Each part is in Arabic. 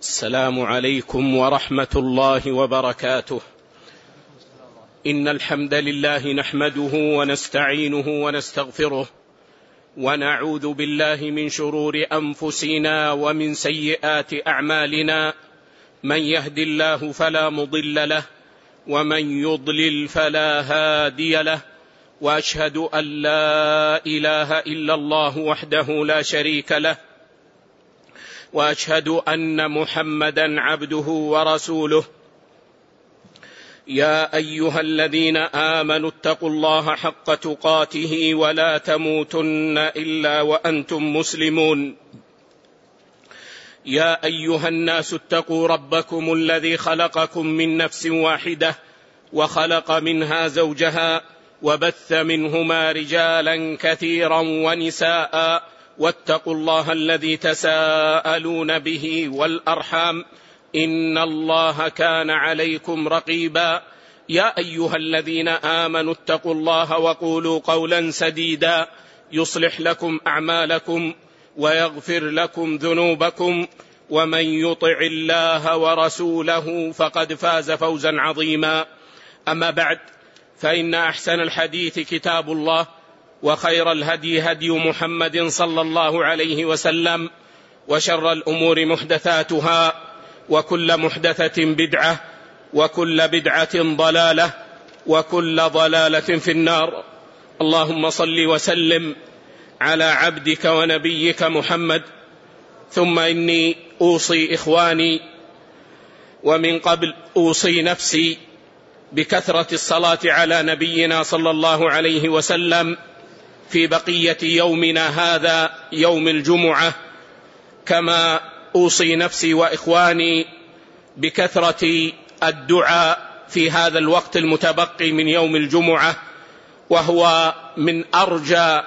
السلام عليكم ورحمة الله وبركاته. إن الحمد لله نحمده ونستعينه ونستغفره، ونعوذ بالله من شرور أنفسنا ومن سيئات أعمالنا. من يهد الله فلا مضل له، ومن يضلل فلا هادي له، وأشهد أن لا إله إلا الله وحده لا شريك له، وأشهد أن محمدا عبده ورسوله. يا أيها الذين آمنوا اتقوا الله حق تقاته ولا تموتن إلا وأنتم مسلمون. يا أيها الناس اتقوا ربكم الذي خلقكم من نفس واحدة، وخلق منها زوجها، وبث منهما رجالا كثيرا ونساء، واتقوا الله الذي تساءلون به والأرحام، إن الله كان عليكم رقيبا. يا أيها الذين آمنوا اتقوا الله وقولوا قولا سديدا يصلح لكم أعمالكم ويغفر لكم ذنوبكم، ومن يطع الله ورسوله فقد فاز فوزا عظيما. أما بعد، فإن أحسن الحديث كتاب الله، وخير الهدي هدي محمد صلى الله عليه وسلم، وشر الأمور محدثاتها، وكل محدثة بدعة، وكل بدعة ضلالة، وكل ضلالة في النار. اللهم صل وسلم على عبدك ونبيك محمد. ثم إني أوصي إخواني ومن قبل أوصي نفسي بكثرة الصلاة على نبينا صلى الله عليه وسلم في بقية يومنا هذا يوم الجمعة، كما أوصي نفسي وإخواني بكثرة الدعاء في هذا الوقت المتبقي من يوم الجمعة، وهو من أرجى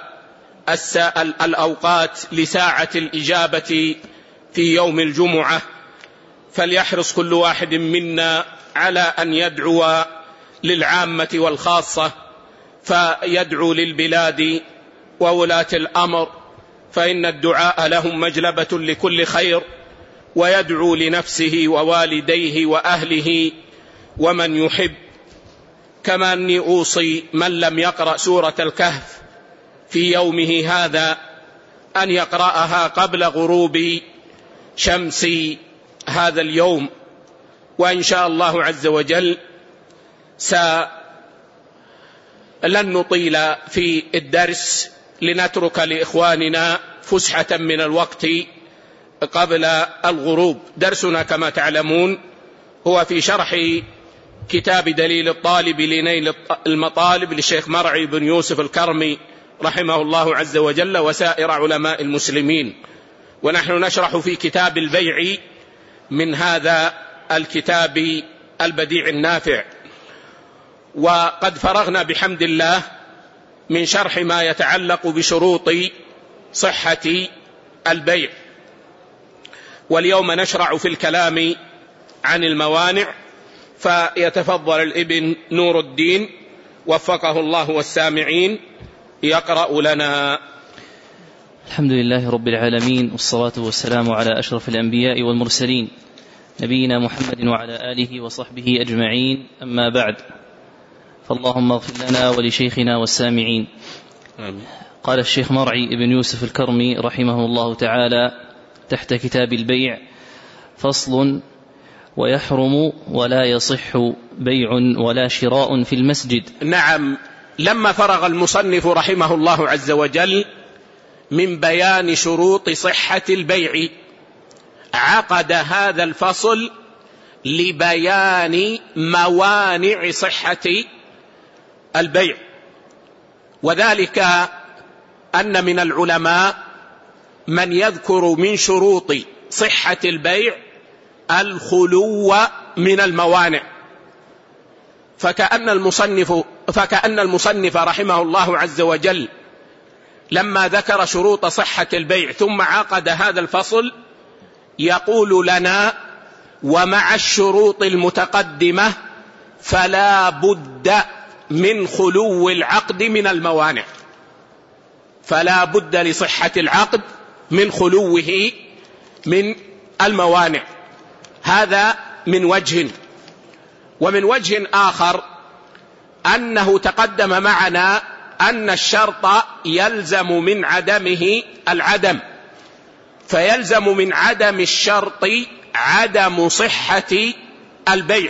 الأوقات لساعة الإجابة في يوم الجمعة. فليحرص كل واحد منا على أن يدعو للعامة والخاصة، فيدعو للبلاد وولاة الأمر، فإن الدعاء لهم مجلبة لكل خير، ويدعو لنفسه ووالديه وأهله ومن يحب. كما أني أوصي من لم يقرأ سورة الكهف في يومه هذا أن يقرأها قبل غروب شمس هذا اليوم، وإن شاء الله عز وجل لن نطيل في الدرس لنترك لإخواننا فسحة من الوقت قبل الغروب. درسنا كما تعلمون هو في شرح كتاب دليل الطالب لنيل المطالب للشيخ مرعي بن يوسف الكرمي رحمه الله عز وجل وسائر علماء المسلمين، ونحن نشرح في كتاب البيع من هذا الكتاب البديع النافع. وقد فرغنا بحمد الله من شرح ما يتعلق بشروط صحة البيع، واليوم نشرع في الكلام عن الموانع، فيتفضل الابن نور الدين وفقه الله والسامعين يقرأ لنا. الحمد لله رب العالمين، والصلاة والسلام على أشرف الأنبياء والمرسلين نبينا محمد وعلى آله وصحبه أجمعين. أما بعد، فاللهم اغفر لنا ولشيخنا والسامعين. آمين. قال الشيخ مرعي بن يوسف الكرمي رحمه الله تعالى تحت كتاب البيع: فصل: ويحرم ولا يصح بيع ولا شراء في المسجد. نعم، لما فرغ المصنف رحمه الله عز وجل من بيان شروط صحة البيع، عقد هذا الفصل لبيان موانع صحة البيع. وذلك أن من العلماء من يذكر من شروط صحة البيع الخلو من الموانع، فكأن المصنف رحمه الله عز وجل لما ذكر شروط صحة البيع ثم عقد هذا الفصل يقول لنا: ومع الشروط المتقدمة فلا بد من خلو العقد من الموانع، فلا بد لصحة العقد من خلوه من الموانع. هذا من وجه. ومن وجه آخر أنه تقدم معنا أن الشرط يلزم من عدمه العدم، فيلزم من عدم الشرط عدم صحة البيع،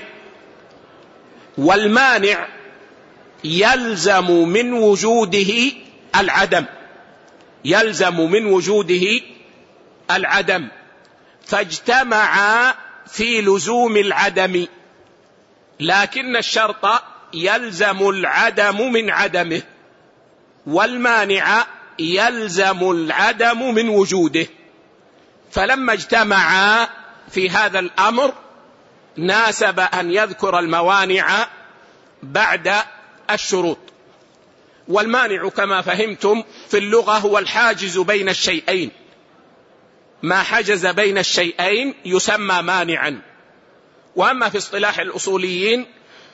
والمانع يلزم من وجوده العدم، يلزم من وجوده العدم، فاجتمعا في لزوم العدم، لكن الشرط يلزم العدم من عدمه، والمانع يلزم العدم من وجوده. فلما اجتمعا في هذا الأمر ناسب أن يذكر الموانع بعد الشروط. والمانع كما فهمتم في اللغة هو الحاجز بين الشيئين، ما حجز بين الشيئين يسمى مانعا. وأما في اصطلاح الأصوليين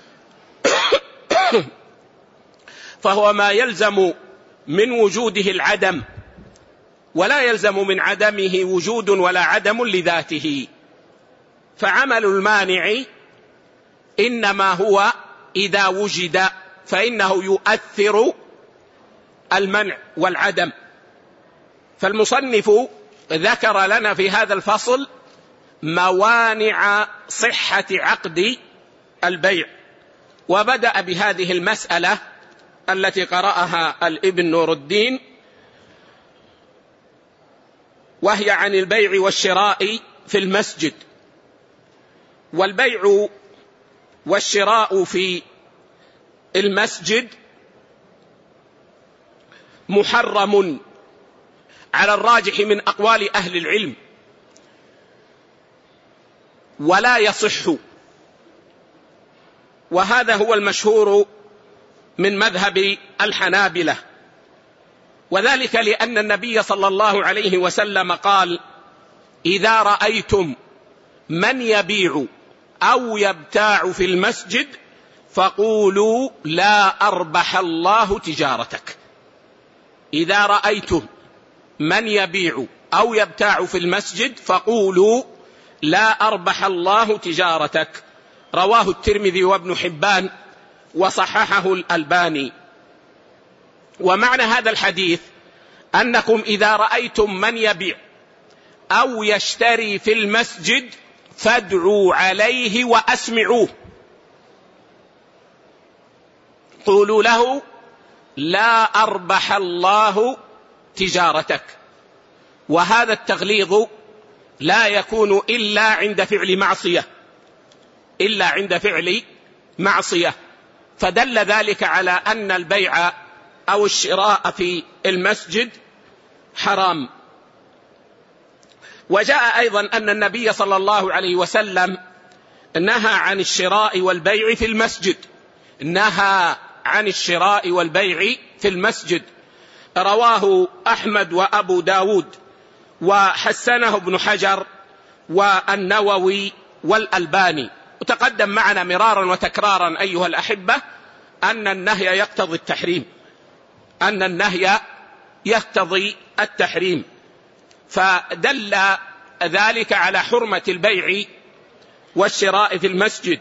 فهو ما يلزم من وجوده العدم، ولا يلزم من عدمه وجود ولا عدم لذاته. فعمل المانع إنما هو إذا وجد، فإنه يؤثر المنع والعدم. فالمصنف ذكر لنا في هذا الفصل موانع صحة عقد البيع، وبدأ بهذه المسألة التي قرأها الابن نور الدين، وهي عن البيع والشراء في المسجد. والبيع والشراء في المسجد محرم على الراجح من أقوال أهل العلم، ولا يصح، وهذا هو المشهور من مذهب الحنابلة. وذلك لأن النبي صلى الله عليه وسلم قال: إذا رأيتم من يبيع أو يبتاع في المسجد فقولوا لا أربح الله تجارتك. إذا رأيتم من يبيع أو يبتاع في المسجد فقولوا لا أربح الله تجارتك. رواه الترمذي وابن حبان وصححه الألباني. ومعنى هذا الحديث أنكم إذا رأيتم من يبيع أو يشتري في المسجد فادعوا عليه وأسمعوه، قولوا له لا أربح الله تجارتك. وهذا التغليظ لا يكون إلا عند فعل معصية، إلا عند فعل معصية. فدل ذلك على أن البيع أو الشراء في المسجد حرام. وجاء أيضا أن النبي صلى الله عليه وسلم نهى عن الشراء والبيع في المسجد، نهى عن الشراء والبيع في المسجد. رواه أحمد وأبو داود وحسنه ابن حجر والنووي والألباني. وتقدم معنا مرارا وتكرارا أيها الأحبة أن النهي يقتضي التحريم، أن النهي يقتضي التحريم، فدل ذلك على حرمة البيع والشراء في المسجد.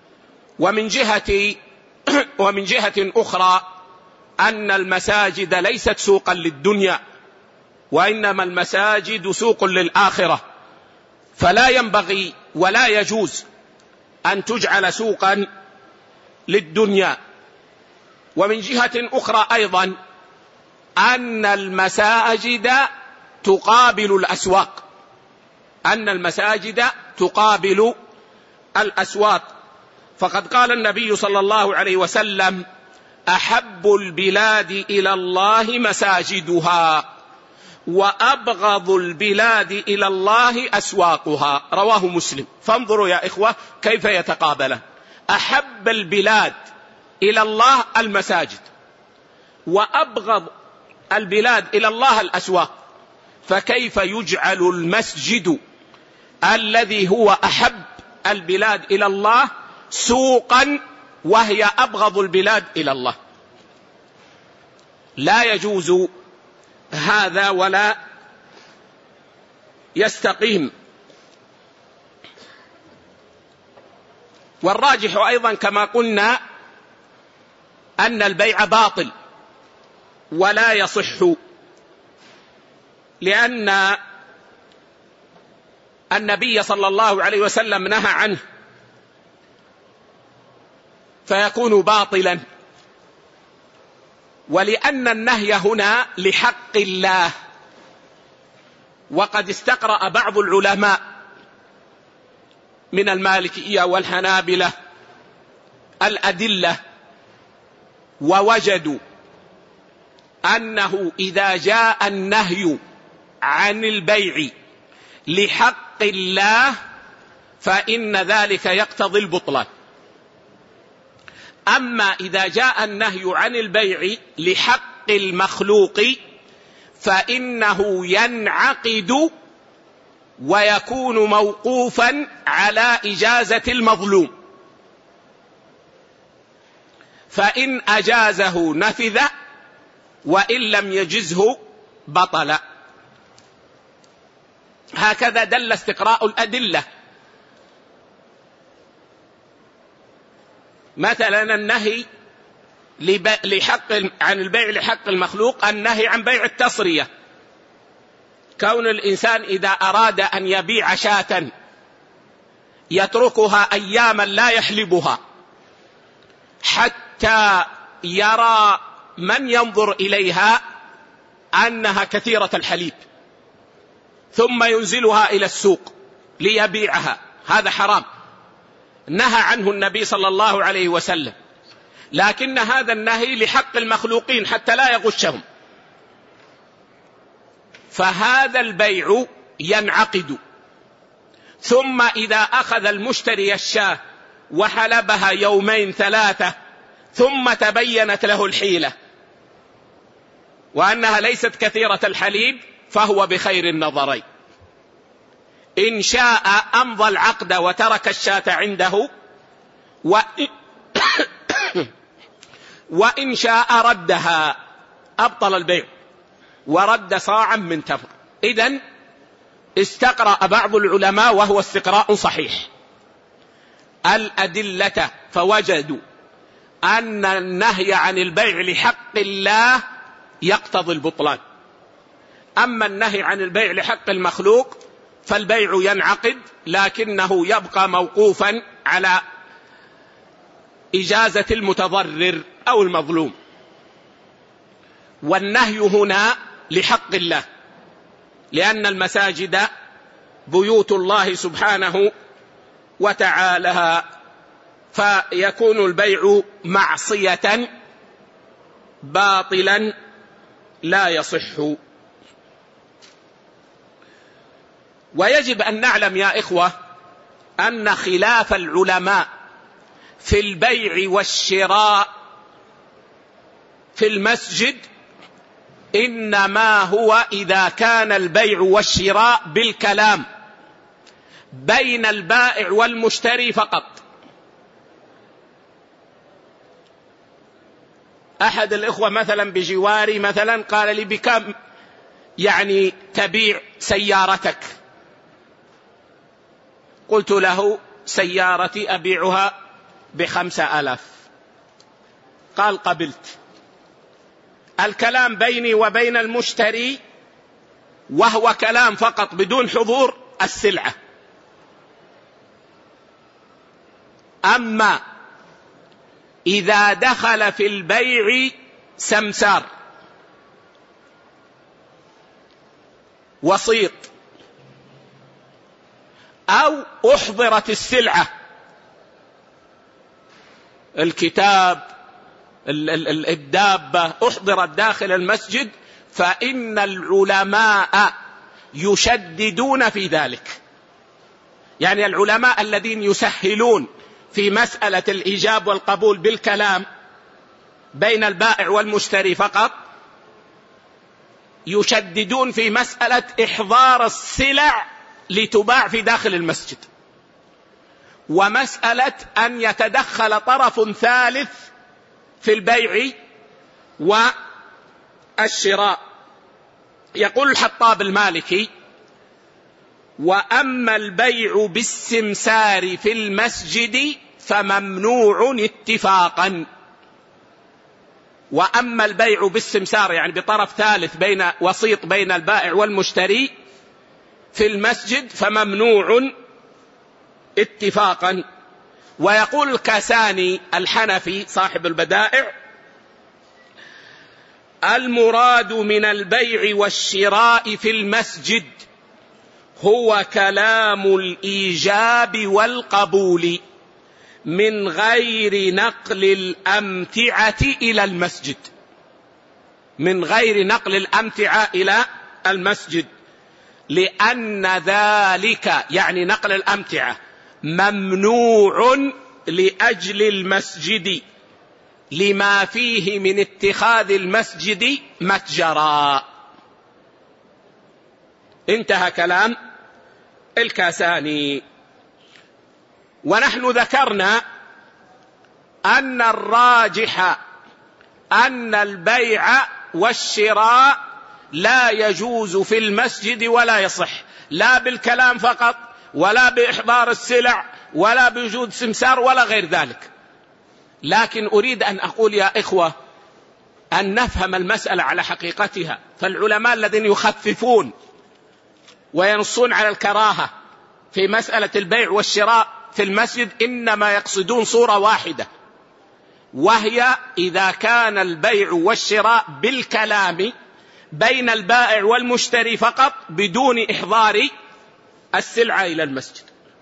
ومن جهة أخرى أن المساجد ليست سوقا للدنيا، وإنما المساجد سوق للآخرة، فلا ينبغي ولا يجوز أن تجعل سوقا للدنيا. ومن جهة أخرى أيضا أن المساجد تقابل الأسواق، أن المساجد تقابل الأسواق. فقد قال النبي صلى الله عليه وسلم: أحب البلاد إلى الله مساجدها، وأبغض البلاد إلى الله أسواقها. رواه مسلم. فانظروا يا إخوة كيف يتقابلان: أحب البلاد إلى الله المساجد، وأبغض البلاد إلى الله الأسواق. فكيف يجعل المسجد الذي هو أحب البلاد إلى الله سوقا وهي أبغض البلاد إلى الله؟ لا يجوز هذا ولا يستقيم. والراجح أيضا كما قلنا أن البيع باطل ولا يصح، لأن النبي صلى الله عليه وسلم نهى عنه فيكون باطلا، ولأن النهي هنا لحق الله. وقد استقرأ بعض العلماء من المالكية والحنابلة الأدلة ووجدوا أنه إذا جاء النهي عن البيع لحق الله فإن ذلك يقتضي البطلان. أما إذا جاء النهي عن البيع لحق المخلوق فإنه ينعقد ويكون موقوفا على إجازة المظلوم، فإن أجازه نفذ وإن لم يجزه بطل. هكذا دل استقراء الأدلة. مثلا النهي عن البيع لحق المخلوق، النهي عن بيع التصرية، كون الإنسان إذا أراد أن يبيع شاة يتركها أياما لا يحلبها حتى يرى من ينظر إليها أنها كثيرة الحليب ثم ينزلها إلى السوق ليبيعها، هذا حرام، نهى عنه النبي صلى الله عليه وسلم. لكن هذا النهي لحق المخلوقين حتى لا يغشهم، فهذا البيع ينعقد. ثم إذا أخذ المشتري الشاة وحلبها يومين ثلاثة ثم تبينت له الحيلة وأنها ليست كثيرة الحليب فهو بخير النظرين، إن شاء أمضى العقد وترك الشاة عنده، وإن شاء ردها أبطل البيع ورد صاعا من تمر. إذن استقرأ بعض العلماء وهو استقراء صحيح الأدلة فوجدوا أن النهي عن البيع لحق الله يقتضي البطلان. أما النهي عن البيع لحق المخلوق فالبيع ينعقد لكنه يبقى موقوفا على إجازة المتضرر أو المظلوم. والنهي هنا لحق الله، لأن المساجد بيوت الله سبحانه وتعالى، فيكون البيع معصية باطلا لا يصح. ويجب أن نعلم يا إخوة أن خلاف العلماء في البيع والشراء في المسجد إنما هو إذا كان البيع والشراء بالكلام بين البائع والمشتري فقط. أحد الإخوة مثلا بجواري مثلا قال لي بكم يعني تبيع سيارتك؟ قلت له سيارتي أبيعها ب5,000. قال قبلت. الكلام بيني وبين المشتري وهو كلام فقط بدون حضور السلعة. أما إذا دخل في البيع سمسار وسيط أو أحضرت السلعة، الكتاب الدابة أحضرت داخل المسجد، فإن العلماء يشددون في ذلك. يعني العلماء الذين يسهلون في مسألة الإيجاب والقبول بالكلام بين البائع والمشتري فقط، يشددون في مسألة إحضار السلع لتباع في داخل المسجد، ومسألة أن يتدخل طرف ثالث في البيع والشراء. يقول الحطاب المالكي: وأما البيع بالسمسار في المسجد فممنوع اتفاقا. وأما البيع بالسمسار يعني بطرف ثالث بين وسيط بين البائع والمشتري في المسجد فممنوع اتفاقا. ويقول الكاساني الحنفي صاحب البدائع: المراد من البيع والشراء في المسجد هو كلام الإيجاب والقبول من غير نقل الأمتعة إلى المسجد، من غير نقل الأمتعة إلى المسجد، لأن ذلك يعني نقل الأمتعة ممنوع لأجل المسجد لما فيه من اتخاذ المسجد متجرا. انتهى كلام الكاساني. ونحن ذكرنا أن الراجح أن البيع والشراء لا يجوز في المسجد ولا يصح، لا بالكلام فقط ولا بإحضار السلع ولا بوجود سمسار ولا غير ذلك. لكن أريد أن أقول يا إخوة أن نفهم المسألة على حقيقتها. فالعلماء الذين يخففون وينصون على الكراهة في مسألة البيع والشراء في المسجد إنما يقصدون صورة واحدة، وهي إذا كان البيع والشراء بالكلام بين البائع والمشتري فقط بدون إحضار السلعة إلى المسجد.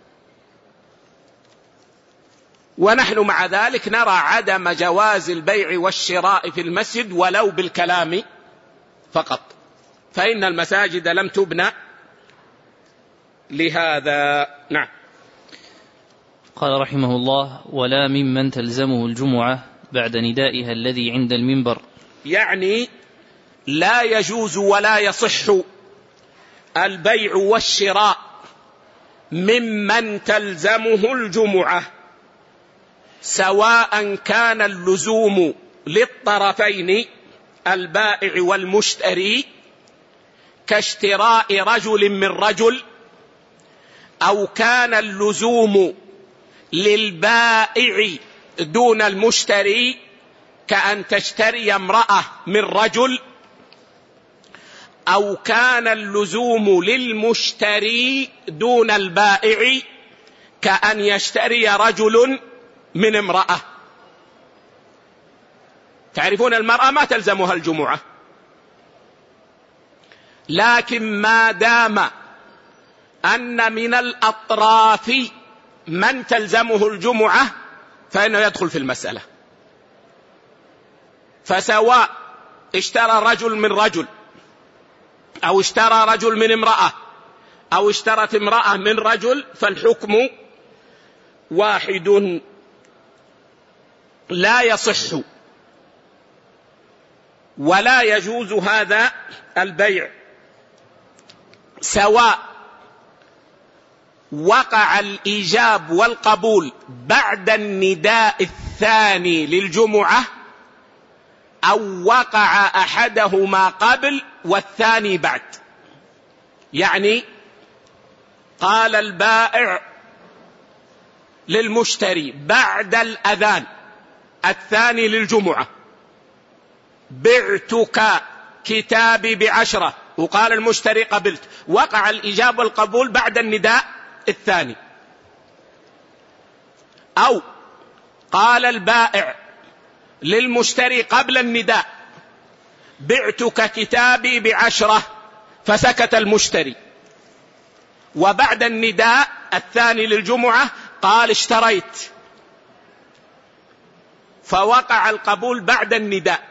ونحن مع ذلك نرى عدم جواز البيع والشراء في المسجد ولو بالكلام فقط، فإن المساجد لم تبنى لهذا. نعم. قال رحمه الله: ولا ممن تلزمه الجمعة بعد ندائها الذي عند المنبر، يعني لا يجوز ولا يصح البيع والشراء ممن تلزمه الجمعة، سواء كان اللزوم للطرفين البائع والمشتري كاشتراء رجل من رجل، أو كان اللزوم للبائع دون المشتري كأن تشتري امرأة من رجل، أو كان اللزوم للمشتري دون البائع كأن يشتري رجل من امرأة. تعرفون المرأة ما تلزمها الجمعة، لكن ما دام أن من الأطراف من تلزمه الجمعة فإنه يدخل في المسألة. فسواء اشترى رجل من رجل، أو اشترى رجل من امرأة، أو اشترت امرأة من رجل، فالحكم واحد لا يصح ولا يجوز هذا البيع، سواء وقع الإيجاب والقبول بعد النداء الثاني للجمعة أو وقع أحدهما قبل والثاني بعد. يعني قال البائع للمشتري بعد الأذان الثاني للجمعة: بعتك كتابي ب10، وقال المشتري قبلت. وقع الإجابة والقبول بعد النداء الثاني. أو قال البائع للمشتري قبل النداء: بعتك كتابي ب10، فسكت المشتري. وبعد النداء الثاني للجمعة قال اشتريت، فوقع القبول بعد النداء.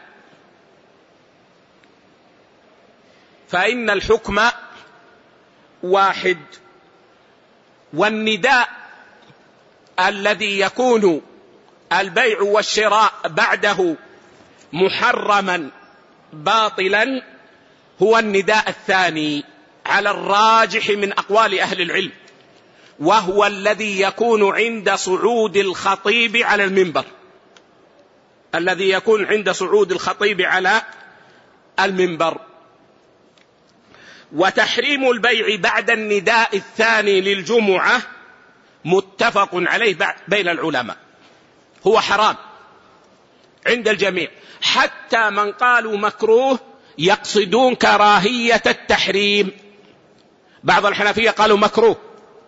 فإن الحكم واحد. والنداء الذي يكون البيع والشراء بعده محرما باطلا هو النداء الثاني على الراجح من أقوال أهل العلم، وهو الذي يكون عند صعود الخطيب على المنبر، الذي يكون عند صعود الخطيب على المنبر. وتحريم البيع بعد النداء الثاني للجمعة متفق عليه بين العلماء، هو حرام عند الجميع، حتى من قالوا مكروه يقصدون كراهية التحريم. بعض الحنفية قالوا مكروه،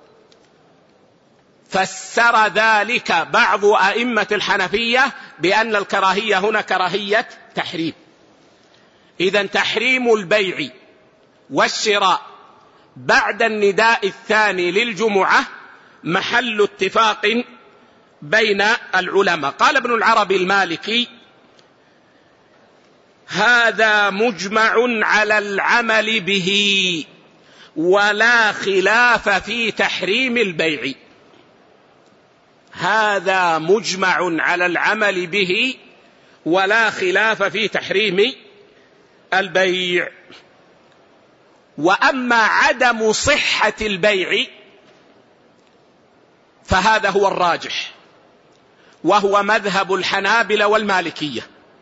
فسر ذلك بعض أئمة الحنفية بأن الكراهية هنا كراهية تحريم. إذن تحريم البيع والشراء بعد النداء الثاني للجمعة محل اتفاق بين العلماء. قال ابن العربي المالكي: هذا مجمع على العمل به ولا خلاف في تحريم البيع. هذا مجمع على العمل به ولا خلاف في تحريم البيع. وأما عدم صحة البيع فهذا هو الراجح، وهو مذهب الحنابلة والمالكية.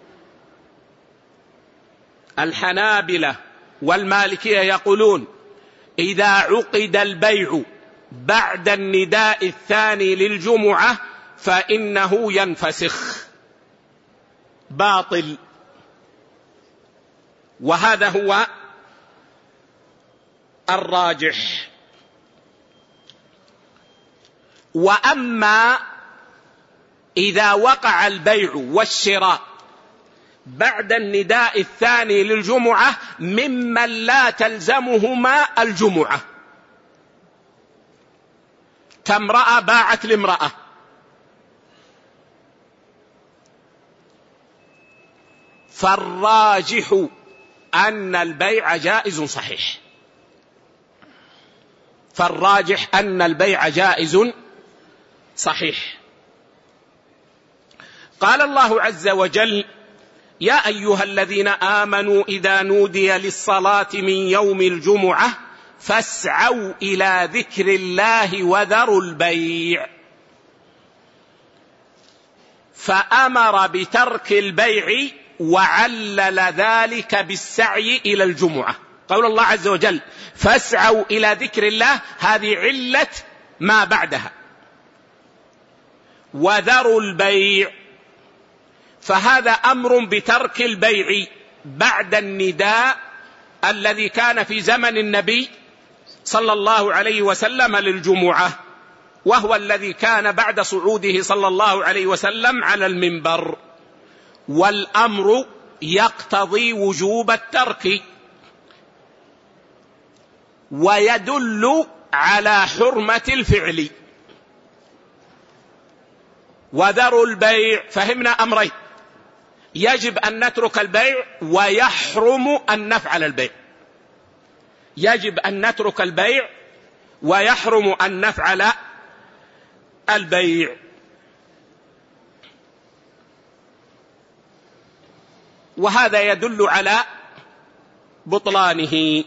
الحنابلة والمالكية يقولون: إذا عقد البيع بعد النداء الثاني للجمعة فإنه ينفسخ، باطل. وهذا هو الراجح. وأما إذا وقع البيع والشراء بعد النداء الثاني للجمعة ممن لا تلزمهما الجمعة، كامرأة باعت لامرأة، فالراجح أن البيع جائز صحيح. فالراجح أن البيع جائز صحيح. قال الله عز وجل: يا أيها الذين آمنوا إذا نودي للصلاة من يوم الجمعة فاسعوا إلى ذكر الله وذروا البيع. فأمر بترك البيع وعلل ذلك بالسعي إلى الجمعة. قول الله عز وجل: فاسعوا إلى ذكر الله، هذه علة ما بعدها. وذروا البيع، فهذا أمر بترك البيع بعد النداء الذي كان في زمن النبي صلى الله عليه وسلم للجمعة، وهو الذي كان بعد صعوده صلى الله عليه وسلم على المنبر. والأمر يقتضي وجوب الترك ويدل على حرمة الفعل. وذروا البيع، فهمنا أمرين: يجب أن نترك البيع ويحرم أن نفعل البيع. يجب أن نترك البيع ويحرم أن نفعل البيع. وهذا يدل على بطلانه.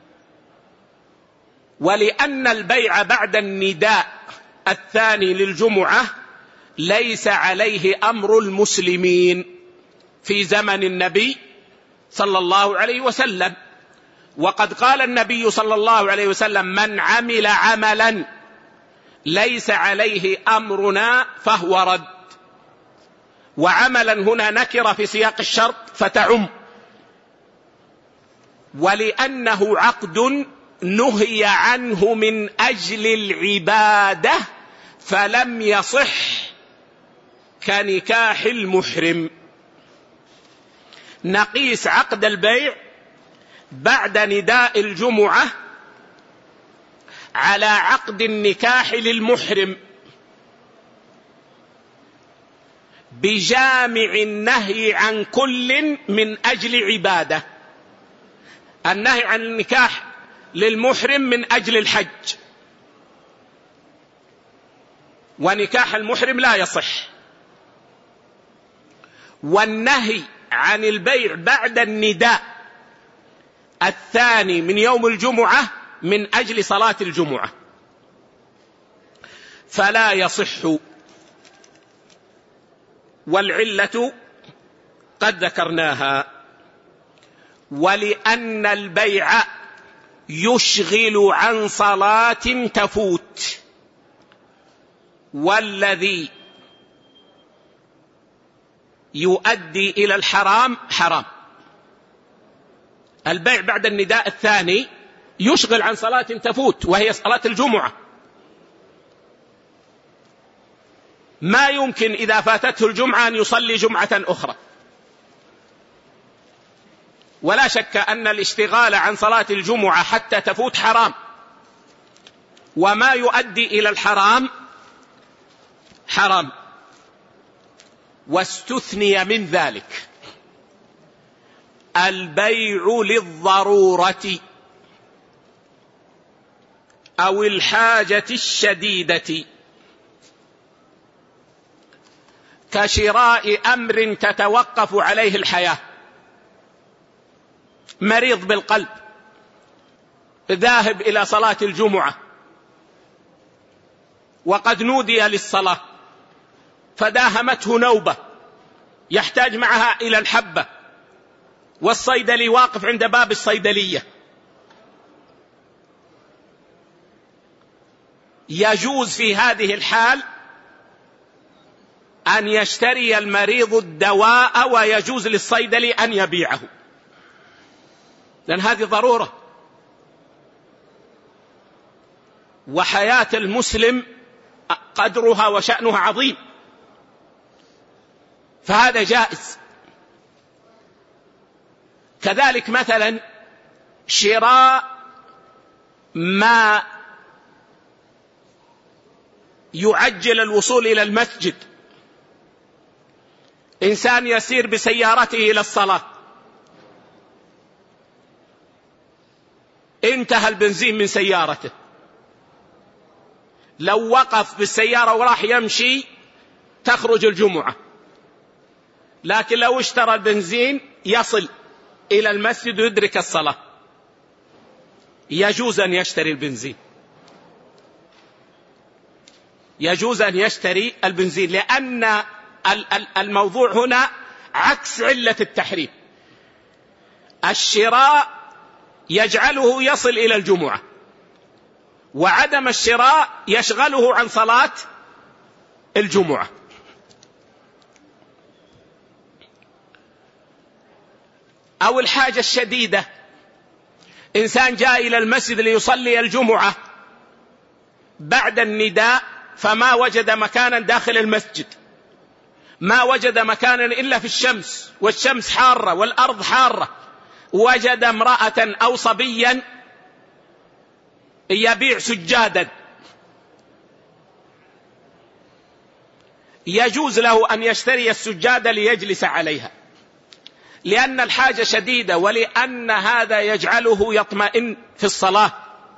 ولأن البيع بعد النداء الثاني للجمعة ليس عليه أمر المسلمين في زمن النبي صلى الله عليه وسلم. وقد قال النبي صلى الله عليه وسلم: من عمل عملا ليس عليه أمرنا فهو رد. وعملا هنا نكرة في سياق الشرط فتعم. ولأنه عقد نهي عنه من أجل العبادة فلم يصح كنكاح المحرم. نقيس عقد البيع بعد نداء الجمعة على عقد النكاح للمحرم بجامع النهي عن كل من أجل عبادة. النهي عن النكاح للمحرم من أجل الحج، ونكاح المحرم لا يصح. والنهي عن البيع بعد النداء الثاني من يوم الجمعة من أجل صلاة الجمعة، فلا يصح. والعلة قد ذكرناها. ولأن البيع يشغل عن صلاة تفوت، والذي يؤدي إلى الحرام حرام. البيع بعد النداء الثاني يشغل عن صلاة تفوت وهي صلاة الجمعة. ما يمكن إذا فاتته الجمعة أن يصلي جمعة أخرى. ولا شك أن الاشتغال عن صلاة الجمعة حتى تفوت حرام، وما يؤدي إلى الحرام حرام. واستثني من ذلك البيع للضرورة أو الحاجة الشديدة، كشراء أمر تتوقف عليه الحياة. مريض بالقلب ذاهب إلى صلاة الجمعة وقد نودي للصلاة فداهمته نوبة يحتاج معها إلى الحبة، والصيدلي واقف عند باب الصيدلية. يجوز في هذه الحال أن يشتري المريض الدواء، ويجوز للصيدلي أن يبيعه، لأن هذه ضرورة، وحياة المسلم قدرها وشأنها عظيم، فهذا جائز. كذلك مثلا شراء ما يعجل الوصول إلى المسجد. إنسان يسير بسيارته إلى الصلاة، انتهى البنزين من سيارته، لو وقف بالسيارة وراح يمشي تخرج الجمعة، لكن لو اشترى البنزين يصل إلى المسجد ويدرك الصلاة. يجوز أن يشتري البنزين، يجوز أن يشتري البنزين، لأن الموضوع هنا عكس علة التحريم. الشراء يجعله يصل إلى الجمعة، وعدم الشراء يشغله عن صلاة الجمعة. أو الحاجة الشديدة، إنسان جاء إلى المسجد ليصلي الجمعة بعد النداء فما وجد مكانا داخل المسجد، ما وجد مكانا إلا في الشمس، والشمس حارة والأرض حارة، وجد امرأة أو صبيا يبيع سجادا، يجوز له أن يشتري السجادة ليجلس عليها، لأن الحاجة شديدة، ولأن هذا يجعله يطمئن في الصلاة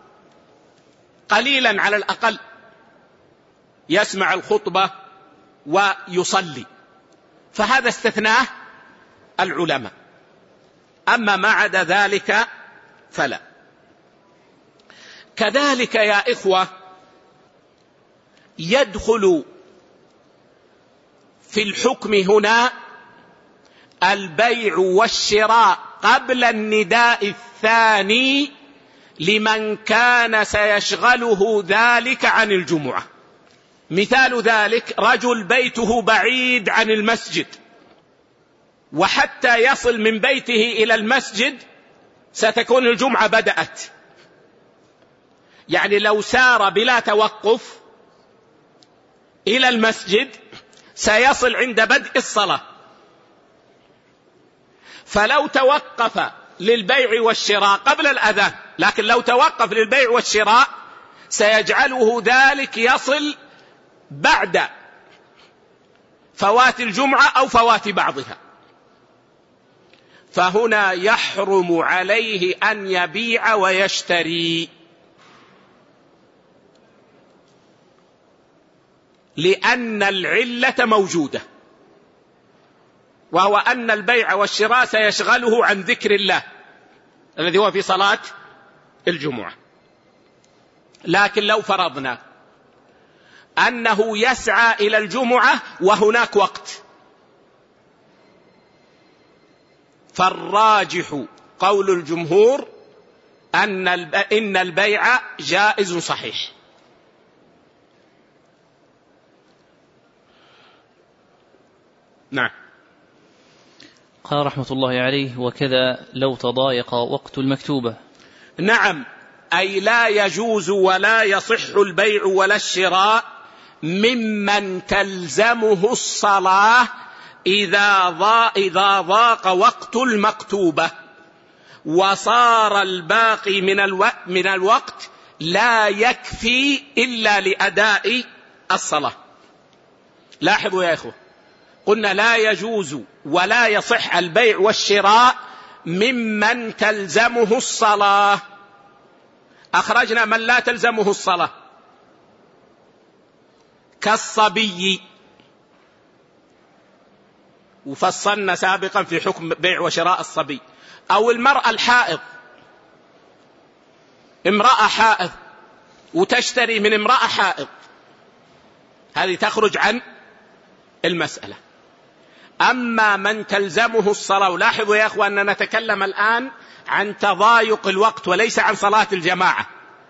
قليلا على الأقل، يسمع الخطبة ويصلي، فهذا استثناه العلماء. أما ما عدا ذلك فلا. كذلك يا إخوة يدخل في الحكم هنا البيع والشراء قبل النداء الثاني لمن كان سيشغله ذلك عن الجمعة. مثال ذلك رجل بيته بعيد عن المسجد، وحتى يصل من بيته إلى المسجد ستكون الجمعة بدأت، يعني لو سار بلا توقف إلى المسجد سيصل عند بدء الصلاة، فلو توقف للبيع والشراء قبل الأذان، لكن لو توقف للبيع والشراء سيجعله ذلك يصل بعد فوات الجمعة أو فوات بعضها، فهنا يحرم عليه أن يبيع ويشتري، لأن العلة موجودة، وهو أن البيع والشراء سيشغله عن ذكر الله الذي هو في صلاة الجمعة. لكن لو فرضنا أنه يسعى إلى الجمعة وهناك وقت، فالراجح قول الجمهور إن البيع جائز صحيح. نعم. قال رحمة الله عليه: وكذا لو تضايق وقت المكتوبة. نعم، أي لا يجوز ولا يصح البيع ولا الشراء ممن تلزمه الصلاة إذا ضاق وقت المكتوبة وصار الباقي من الوقت لا يكفي إلا لأداء الصلاة. لاحظوا يا إخوة، قلنا لا يجوز ولا يصح البيع والشراء ممن تلزمه الصلاة. أخرجنا من لا تلزمه الصلاة كالصبي، وفصلنا سابقا في حكم بيع وشراء الصبي، أو المرأة الحائض. امرأة حائض وتشتري من امرأة حائض، هذه تخرج عن المسألة. أما من تلزمه الصلاة، ولاحظوا يا أخوة أننا نتكلم الآن عن تضايق الوقت وليس عن صلاة الجماعة.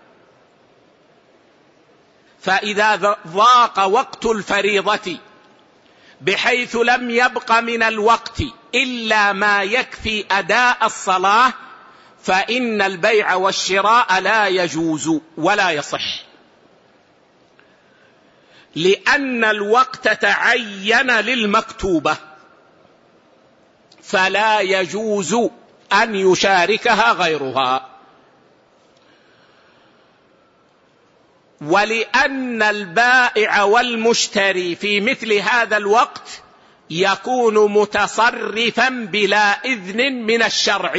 فإذا ضاق وقت الفريضة بحيث لم يبق من الوقت إلا ما يكفي أداء الصلاة فإن البيع والشراء لا يجوز ولا يصح، لأن الوقت تعين للمكتوبة فلا يجوز أن يشاركها غيرها. ولأن البائع والمشتري في مثل هذا الوقت يكون متصرفا بلا إذن من الشرع،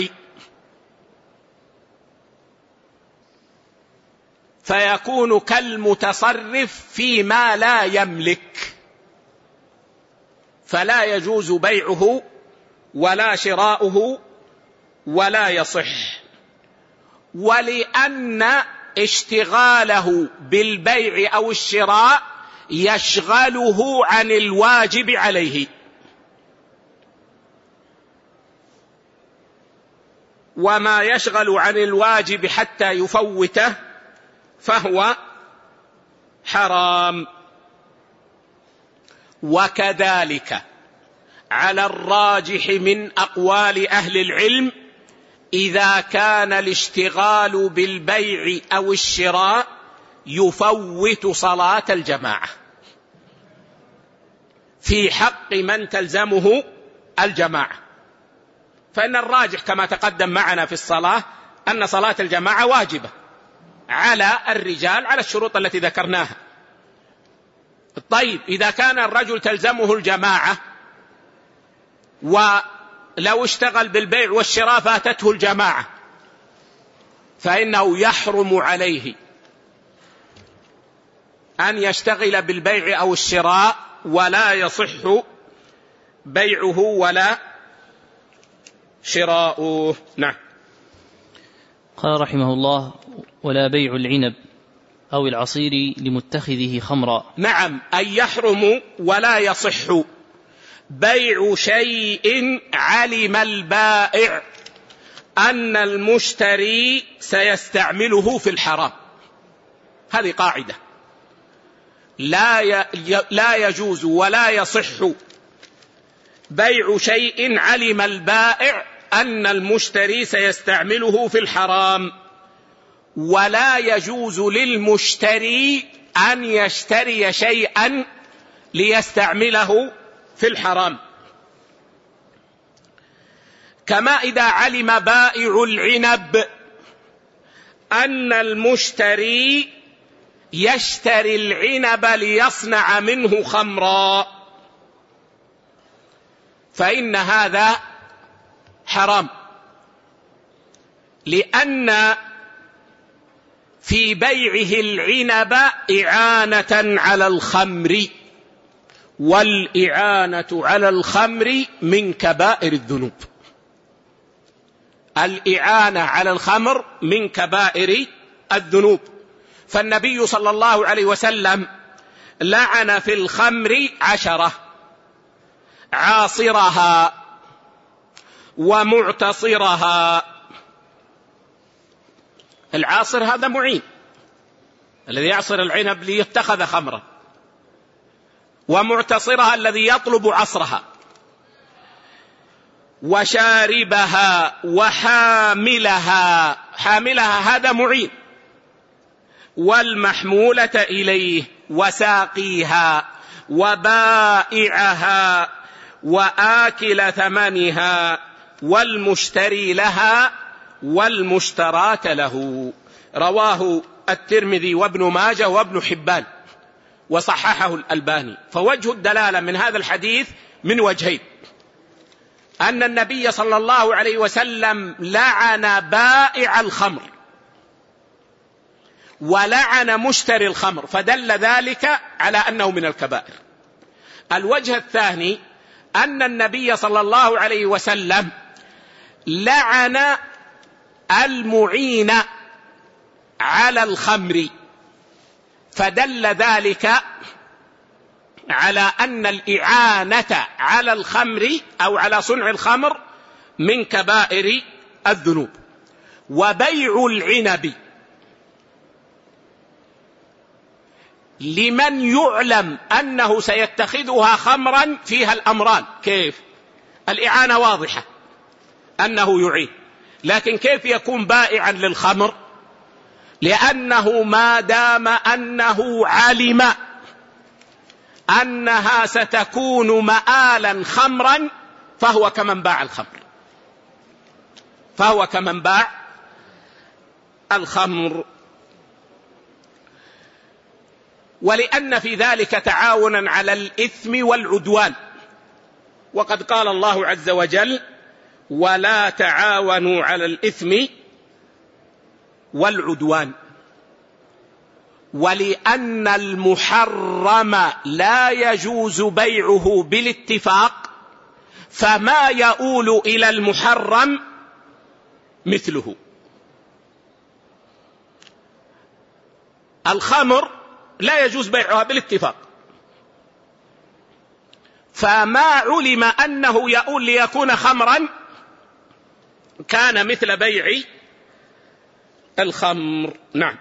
فيكون كالمتصرف فيما لا يملك، فلا يجوز بيعه ولا شراؤه ولا يصح. ولأن اشتغاله بالبيع أو الشراء يشغله عن الواجب عليه، وما يشغل عن الواجب حتى يفوته فهو حرام. وكذلك على الراجح من أقوال أهل العلم إذا كان الاشتغال بالبيع أو الشراء يفوت صلاة الجماعة في حق من تلزمه الجماعة، فإن الراجح كما تقدم معنا في الصلاة أن صلاة الجماعة واجبة على الرجال على الشروط التي ذكرناها. طيب، إذا كان الرجل تلزمه الجماعة ولو اشتغل بالبيع والشراء فاتته الجماعة فإنه يحرم عليه أن يشتغل بالبيع أو الشراء ولا يصح بيعه ولا شراؤه. نعم. قال رحمه الله: ولا بيع العنب أو العصير لمتخذه خمرا. نعم، أي يحرم ولا يصح بيع شيء علم البائع أن المشتري سيستعمله في الحرام. هذه قاعدة، لا يجوز ولا يصح بيع شيء علم البائع أن المشتري سيستعمله في الحرام، ولا يجوز للمشتري أن يشتري شيئا ليستعمله في الحرام. كما إذا علم بائع العنب أن المشتري يشتري العنب ليصنع منه خمرا فإن هذا حرام، لأن في بيعه العنب إعانة على الخمر، والإعانة على الخمر من كبائر الذنوب. الإعانة على الخمر من كبائر الذنوب، فالنبي صلى الله عليه وسلم لعن في الخمر 10: عاصرها ومعتصرها. العاصر هذا معين الذي يعصر العنب ليتخذ خمرا، ومعتصرها الذي يطلب عصرها، وشاربها وحاملها، حاملها هذا معين، والمحمولة إليه وساقيها وبائعها وآكل ثمنها والمشتري لها والمشتراك له. رواه الترمذي وابن ماجه وابن حبان وصححه الألباني. فوجه الدلالة من هذا الحديث من وجهين: أن النبي صلى الله عليه وسلم لعن بائع الخمر ولعن مشتري الخمر، فدل ذلك على أنه من الكبائر. الوجه الثاني أن النبي صلى الله عليه وسلم لعن المعين على الخمر، فدل ذلك على أن الإعانة على الخمر أو على صنع الخمر من كبائر الذنوب. وبيع العنب لمن يعلم أنه سيتخذها خمرا فيها الأمران. كيف؟ الإعانة واضحة أنه يعين، لكن كيف يكون بائعا للخمر؟ لأنه ما دام أنه علم أنها ستكون مآلا خمرا فهو كمن باع الخمر، فهو كمن باع الخمر. ولأن في ذلك تعاونا على الإثم والعدوان، وقد قال الله عز وجل: ولا تعاونوا على الإثم والعدوان. ولأن المحرم لا يجوز بيعه بالاتفاق، فما يؤول إلى المحرم مثله. الخمر لا يجوز بيعها بالاتفاق، فما علم أنه يؤول ليكون خمرا كان مثل بيع الخمر. نعم.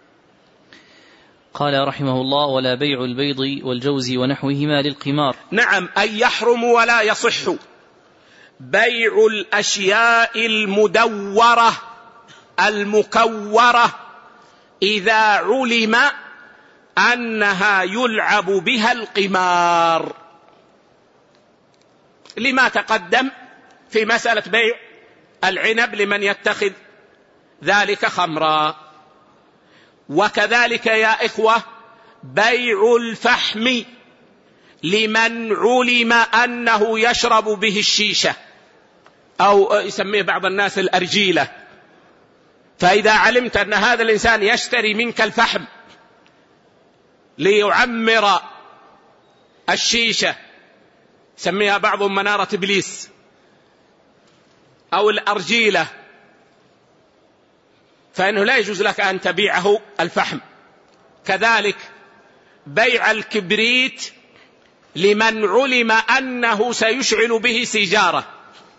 قال رحمه الله: ولا بيع البيض والجوز ونحوهما للقمار. نعم، أي يحرم ولا يصح بيع الأشياء المدورة المكورة إذا علم أنها يلعب بها القمار، لما تقدم في مسألة بيع العنب لمن يتخذ ذلك خمرا. وكذلك يا إخوة بيع الفحم لمن علم أنه يشرب به الشيشة، أو يسميه بعض الناس الأرجيلة. فإذا علمت أن هذا الإنسان يشتري منك الفحم ليعمر الشيشة، يسميها بعضهم منارة إبليس أو الأرجيلة، فإنه لا يجوز لك أن تبيعه الفحم. كذلك بيع الكبريت لمن علم أنه سيشعل به سيجارة،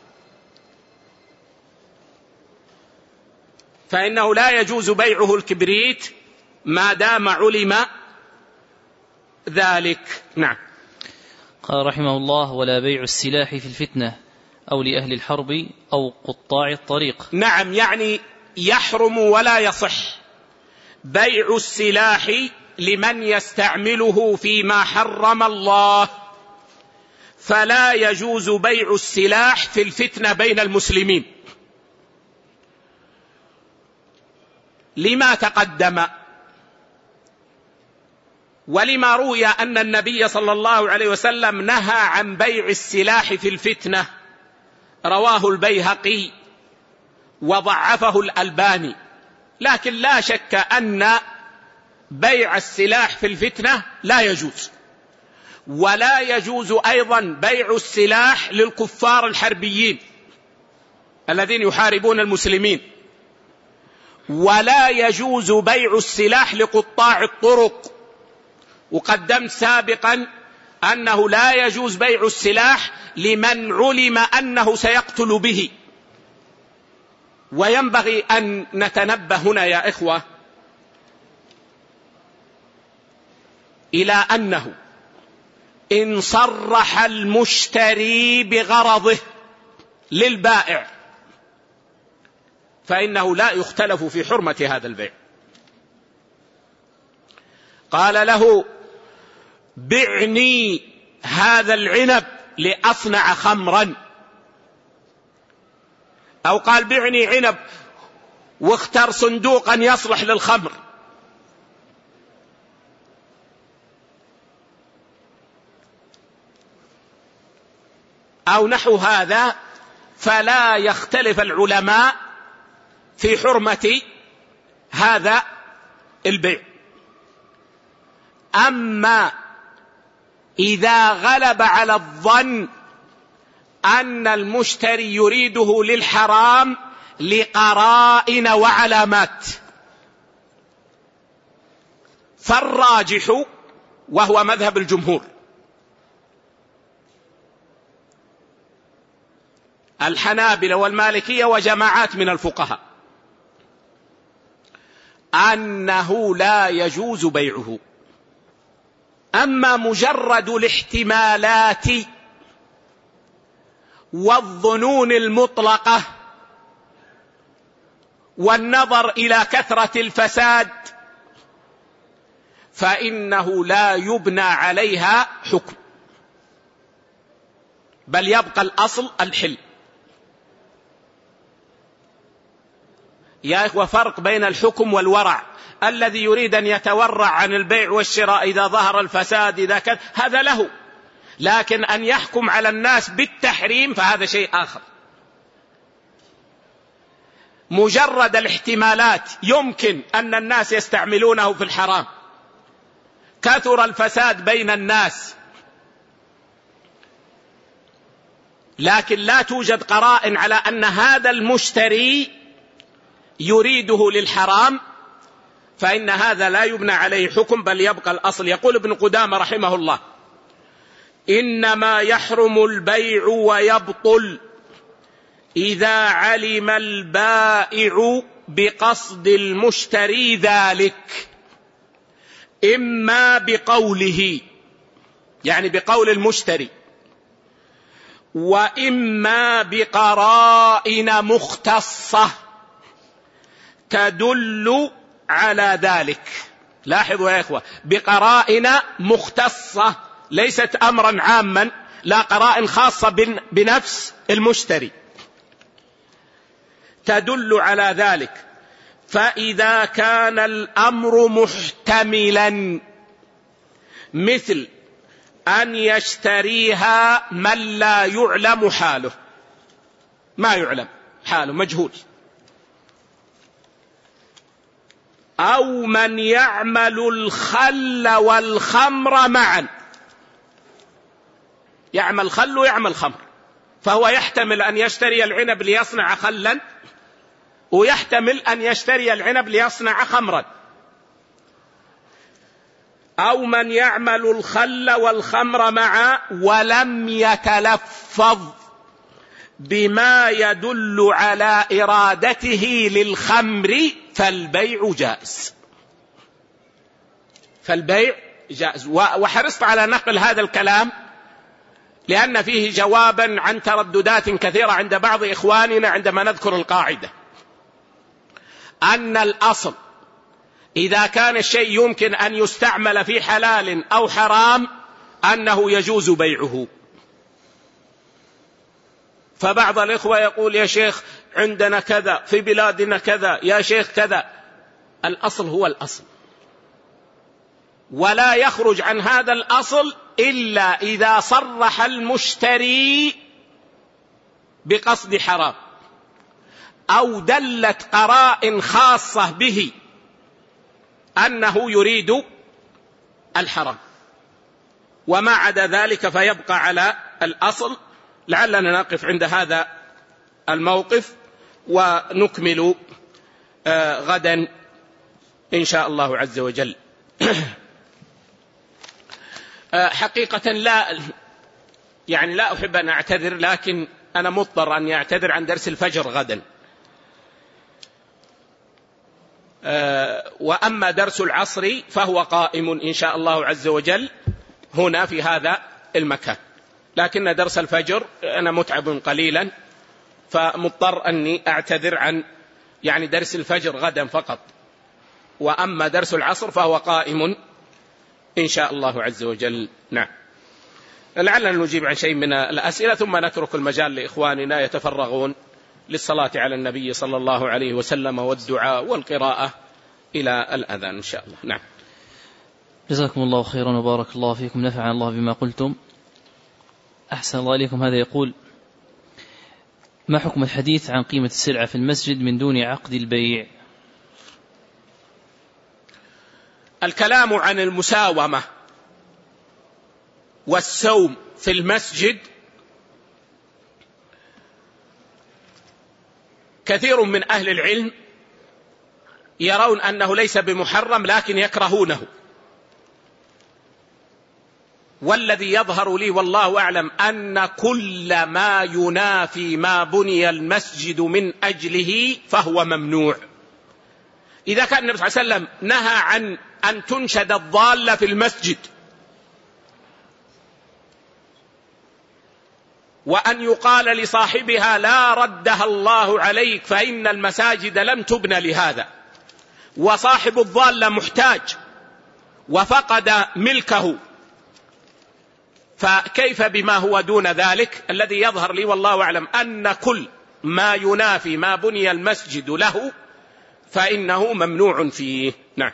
فإنه لا يجوز بيعه الكبريت ما دام علم ذلك. نعم. قال رحمه الله: ولا بيع السلاح في الفتنة أو لأهل الحرب أو قطاع الطريق. نعم، يعني يحرم ولا يصح بيع السلاح لمن يستعمله فيما حرم الله، فلا يجوز بيع السلاح في الفتنة بين المسلمين لما تقدم، ولما روي أن النبي صلى الله عليه وسلم نهى عن بيع السلاح في الفتنة، رواه البيهقي وضعفه الألباني. لكن لا شك أن بيع السلاح في الفتنة لا يجوز، ولا يجوز أيضا بيع السلاح للكفار الحربيين الذين يحاربون المسلمين، ولا يجوز بيع السلاح لقطاع الطرق. وقدمت سابقا أنه لا يجوز بيع السلاح لمن علم أنه سيقتل به. وينبغي أن نتنبه هنا يا إخوة إلى أنه إن صرح المشتري بغرضه للبائع فإنه لا يختلف في حرمة هذا البيع. قال له بعني هذا العنب لأصنع خمرا، أو قال بعني عنب واختر صندوقا يصلح للخمر، أو نحو هذا، فلا يختلف العلماء في حرمة هذا البيع. أما إذا غلب على الظن أن المشتري يريده للحرام لقرائن وعلامات، فالراجح وهو مذهب الجمهور الحنابلة والمالكية وجماعات من الفقهاء أنه لا يجوز بيعه. أما مجرد الاحتمالات والظنون المطلقة والنظر إلى كثرة الفساد فإنه لا يبنى عليها حكم، بل يبقى الأصل الحل. يا إخوة، فرق بين الحكم والورع. الذي يريد أن يتورع عن البيع والشراء إذا ظهر الفساد إذا كان هذا له، لكن أن يحكم على الناس بالتحريم فهذا شيء آخر. مجرد الاحتمالات يمكن أن الناس يستعملونه في الحرام، كثر الفساد بين الناس، لكن لا توجد قرائن على أن هذا المشتري يريده للحرام، فإن هذا لا يبنى عليه حكم بل يبقى الأصل. يقول ابن قدامة رحمه الله: إنما يحرم البيع ويبطل إذا علم البائع بقصد المشتري ذلك، إما بقوله يعني بقول المشتري، وإما بقرائن مختصة تدل على ذلك. لاحظوا يا إخوة، بقرائن مختصة، ليست أمرا عاما، لا، قرائن خاصة بنفس المشتري تدل على ذلك. فإذا كان الأمر محتملا، مثل أن يشتريها من لا يعلم حاله، ما يعلم حاله، مجهول، أو من يعمل الخل والخمر معا، يعمل خل ويعمل خمر، فهو يحتمل أن يشتري العنب ليصنع خلا، ويحتمل أن يشتري العنب ليصنع خمرا. أو من يعمل الخل والخمر معا ولم يتلفظ بما يدل على إرادته للخمر فالبيع جائز. فالبيع جائز. وحرصت على نقل هذا الكلام لأن فيه جوابا عن ترددات كثيرة عند بعض إخواننا عندما نذكر القاعدة أن الأصل إذا كان الشيء يمكن أن يستعمل في حلال أو حرام أنه يجوز بيعه. فبعض الإخوة يقول: يا شيخ عندنا كذا، في بلادنا كذا، يا شيخ كذا. الأصل هو الأصل، ولا يخرج عن هذا الأصل إلا إذا صرح المشتري بقصد حرام أو دلت قرائن خاصة به أنه يريد الحرام، وما عدا ذلك فيبقى على الأصل. لعلنا نقف عند هذا الموقف ونكمل غدا إن شاء الله عز وجل. حقيقة لا أحب أن أعتذر، لكن أنا مضطر أن أعتذر عن درس الفجر غدا. وأما درس العصر فهو قائم إن شاء الله عز وجل هنا في هذا المكان، لكن درس الفجر أنا متعب قليلا فمضطر أني أعتذر عن درس الفجر غدا فقط، وأما درس العصر فهو قائم إن شاء الله عز وجل. نعم، لعلنا نجيب عن شيء من الأسئلة ثم نترك المجال لإخواننا يتفرغون للصلاة على النبي صلى الله عليه وسلم والدعاء والقراءة إلى الأذان إن شاء الله. نعم. جزاكم الله خيرا وبارك الله فيكم، نفعنا الله بما قلتم. أحسن الله إليكم. هذا يقول: ما حكم الحديث عن قيمة السلعة في المسجد من دون عقد البيع؟ الكلام عن المساومة والسوم في المسجد كثير من أهل العلم يرون أنه ليس بمحرم لكن يكرهونه، والذي يظهر لي والله أعلم أن كل ما ينافي ما بني المسجد من أجله فهو ممنوع. إذا كان النبي صلى الله عليه وسلم نهى عن أن تنشد الضالة في المسجد وأن يقال لصاحبها لا ردها الله عليك فإن المساجد لم تبنى لهذا، وصاحب الضالة محتاج وفقد ملكه، فكيف بما هو دون ذلك؟ الذي يظهر لي والله أعلم أن كل ما ينافي ما بني المسجد له فإنه ممنوع فيه. نعم.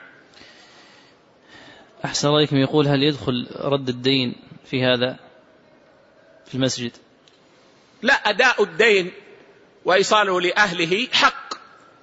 أحسن الله إليكم. يقول: هل يدخل رد الدين في هذا في المسجد؟ لا، أداء الدين وإيصاله لأهله حق،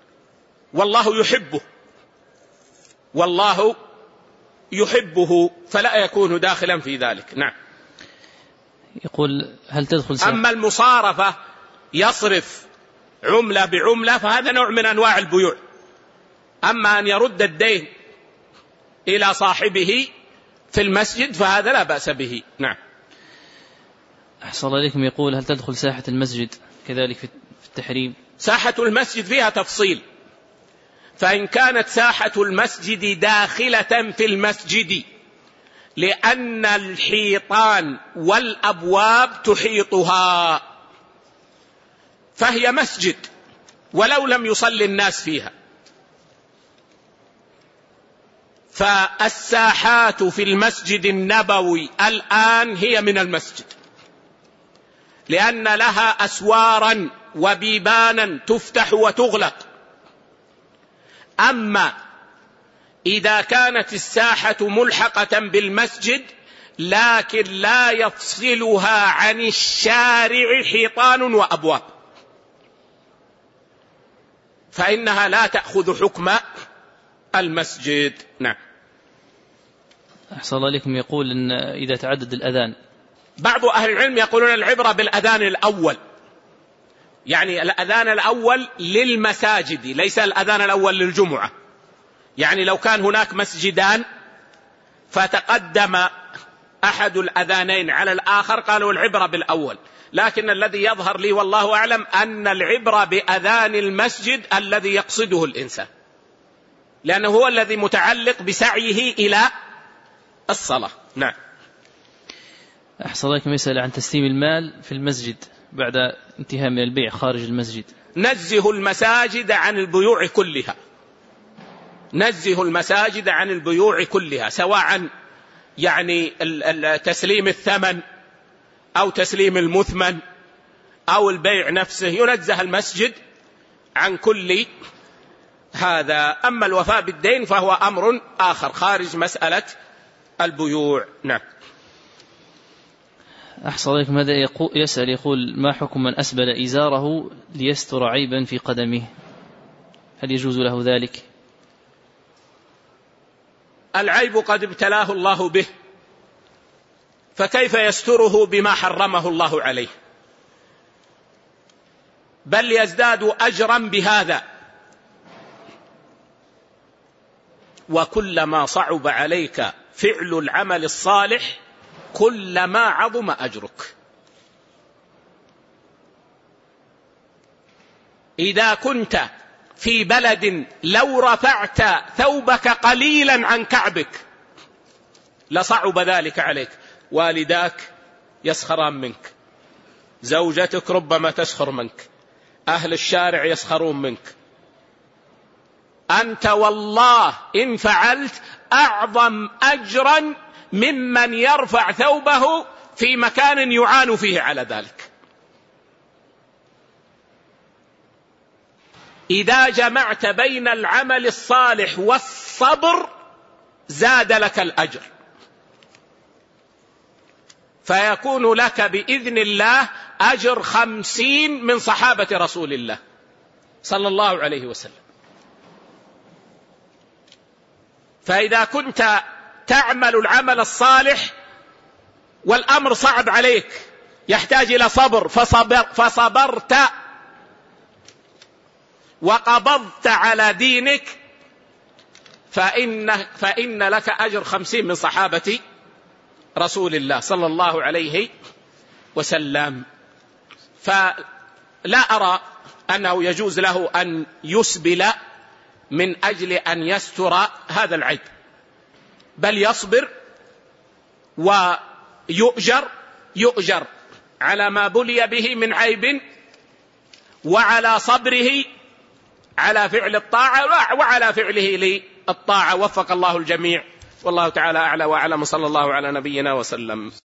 والله يحبه فلا يكون داخلا في ذلك. نعم. يقول: هل تدخل أما المصارفة يصرف عملة بعملة فهذا نوع من أنواع البيوع، أما أن يرد الدين إلى صاحبه في المسجد فهذا لا بأس به. نعم. أحسن الله إليكم. يقول: هل تدخل ساحة المسجد كذلك في التحريم؟ ساحة المسجد فيها تفصيل، فإن كانت ساحة المسجد داخلة في المسجد لأن الحيطان والأبواب تحيطها فهي مسجد ولو لم يصلي الناس فيها، فالساحات في المسجد النبوي الآن هي من المسجد لأن لها أسوارا وبيبانا تفتح وتغلق. أما إذا كانت الساحة ملحقة بالمسجد لكن لا يفصلها عن الشارع حيطان وأبواب فإنها لا تأخذ حكم المسجد. نعم. أحسن الله عليكم. يقول إن إذا تعدد الأذان، بعض أهل العلم يقولون العبرة بالأذان الأول، يعني الأذان الأول للمساجد ليس الأذان الأول للجمعة. يعني لو كان هناك مسجدان فتقدم أحد الأذانين على الآخر قالوا العبرة بالأول، لكن الذي يظهر لي والله أعلم أن العبرة بأذان المسجد الذي يقصده الإنسان، لأنه هو الذي متعلق بسعيه إلى الصلاة. نعم. أحسن الله عليكم. يسأل عن تسليم المال في المسجد بعد انتهاء من البيع خارج المسجد. نزه المساجد عن البيوع كلها، نزه المساجد عن البيوع كلها، سواء يعني تسليم الثمن أو تسليم المثمن أو البيع نفسه، ينزه المسجد عن كل هذا. أما الوفاء بالدين فهو أمر آخر خارج مسألة البيوع. نعم. أحسن عليكم. هذا يسأل يقول: ما حكم من أسبل إزاره ليستر عيبا في قدمه، هل يجوز له ذلك؟ العيب قد ابتلاه الله به، فكيف يستره بما حرمه الله عليه؟ بل يزداد أجرا بهذا. وكلما صعب عليك فعل العمل الصالح كلما عظم أجرك. إذا كنت في بلد لو رفعت ثوبك قليلا عن كعبك لصعب ذلك عليك، والداك يسخران منك، زوجتك ربما تسخر منك، أهل الشارع يسخرون منك، أنت والله إن فعلت أعظم أجرا ممن يرفع ثوبه في مكان يعان فيه على ذلك. إذا جمعت بين العمل الصالح والصبر زاد لك الأجر، فيكون لك بإذن الله أجر 50 من صحابة رسول الله صلى الله عليه وسلم. فإذا كنت تعمل العمل الصالح والأمر صعب عليك يحتاج إلى صبر فصبرت وقبضت على دينك فإن لك أجر 50 من صحابة رسول الله صلى الله عليه وسلم. فلا أرى أنه يجوز له أن يسبل من أجل أن يستر هذا العيب، بل يصبر ويؤجر على ما بلي به من عيب، وعلى صبره على فعل الطاعة وعلى فعله للطاعة. وفق الله الجميع، والله تعالى أعلى وأعلم، صلى الله على نبينا وسلم.